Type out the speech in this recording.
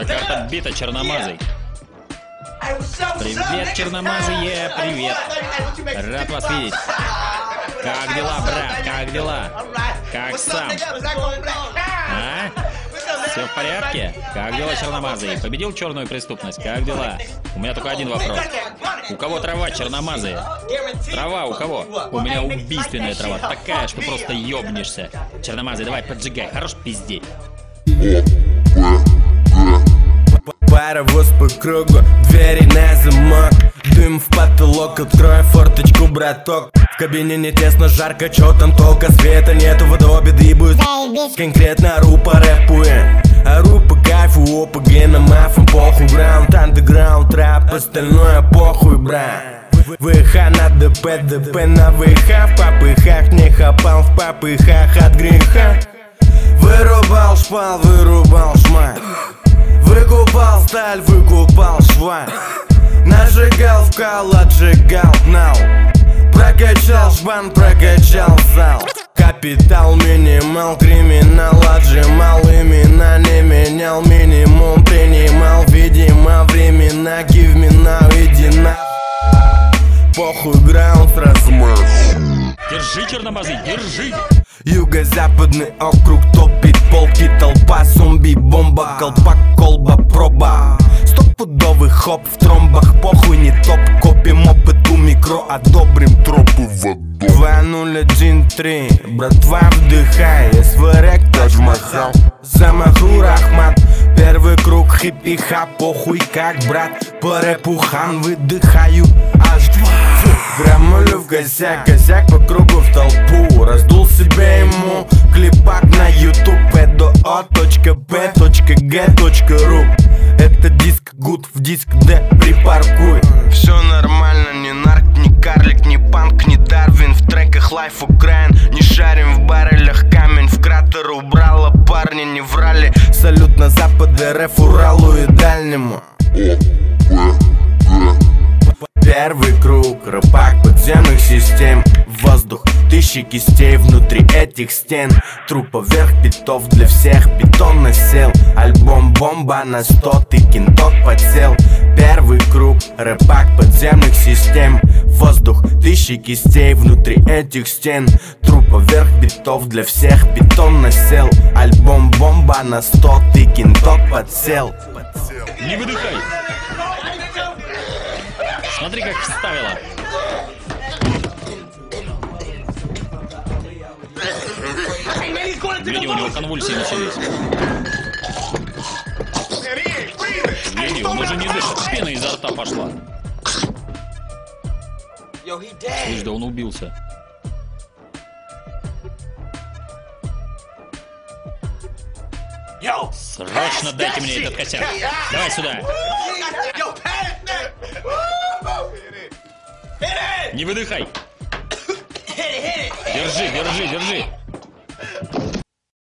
Твоя карта бита, черномазый. Привет, черномазые, привет. Рад вас видеть. Как дела, брат, как дела? Как сам? А? Все в порядке? Как дела, черномазые? Победил черную преступность? Как дела? У меня только один вопрос. У кого трава, черномазые? Трава у кого? У меня убийственная трава. Такая, что просто ёбнешься. Черномазый, давай поджигай. Хорош пиздеть. Паровоз по кругу, двери на замок. Дым в потолок, открой форточку, браток. В кабине не тесно, жарко, чё там толка, света нету, водообед и будет конкретно ору по рэпу, ору по кайфу, по генам, мафам, похуй, граунд, андеграунд, рэп, остальное похуй, брат. ВХ на ДП, ДП на ВХ, в попыхах не хапал, в попыхах от греха. Вырубал шпал, вырубал шмаль. Выкупал сталь, выкупал шваль. Нажигал вкал, отжигал нал. Прокачал шбан, прокачал зал. Капитал, минимал, криминал. Отжимал имена, не менял. Минимум принимал, видимо, времена. Give me now, иди на. Похуй, граунд размах. Держи, черномазый, держи. Юго-западный округ топит полки, толпа, зомби, бомба, колпак, колба, проба. Стопудовый хоп в тромбах, похуй не топ, копим опыт у микро, одобрим тропы в аду. 2-0-1-3, братва вдыхай, СВР Тадж-Махал. Замаху Рахмат, первый круг хиппи-ха, похуй как брат. По рэпу хан выдыхаю аж 2. Граммулю в косяк, косяк по кругу в толпу. Раздул себе ему клипак на YouTube. edo.p.g.ru. Это диск гуд в диск Д, припаркуй. Все нормально, ни нарк, ни карлик, ни панк, ни Дарвин. В треках Life Украин, не шарим в баррелях. Камень в кратер убрала, парни не врали. Салют на запад РФ, Уралу и дальнему. Первый круг, рыбак подземных систем. Воздух, тысячи кистей внутри этих стен. Труп поверх битов, для всех бетон насел. Альбом бомба на 100, ты кенток подсел. Первый круг, рыбак подземных систем. Воздух, тысячи кистей внутри этих стен. Труп поверх битов, для всех бетон насел. Альбом бомба на 100, ты кенток подсел. Не выдыхай. Смотри, как вставила. Види, у него конвульсии начались. Види, он уже не дышит, пена изо рта пошла. Слышь, да он убился. Срочно дайте мне этот косяк. Давай сюда. Не выдыхай. Держи, держи, держи.